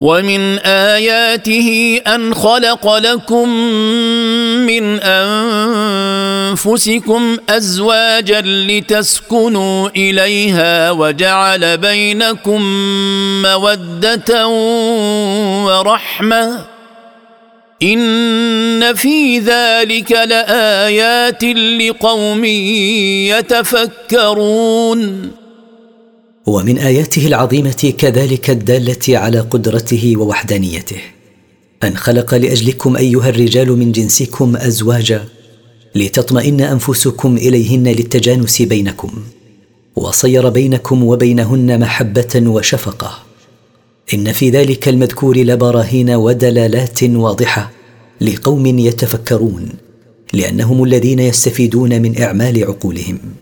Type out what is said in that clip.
ومن آياته أن خلق لكم من أنفسكم أزواجا لتسكنوا إليها وجعل بينكم مودة ورحمة إن في ذلك لآيات لقوم يتفكرون. ومن آياته العظيمة كذلك الدالة على قدرته ووحدانيته أن خلق لأجلكم أيها الرجال من جنسكم أزواجا لتطمئن أنفسكم إليهن للتجانس بينكم، وصير بينكم وبينهن محبة وشفقة. إن في ذلك المذكور لبراهين ودلالات واضحة لقوم يتفكرون، لأنهم الذين يستفيدون من إعمال عقولهم.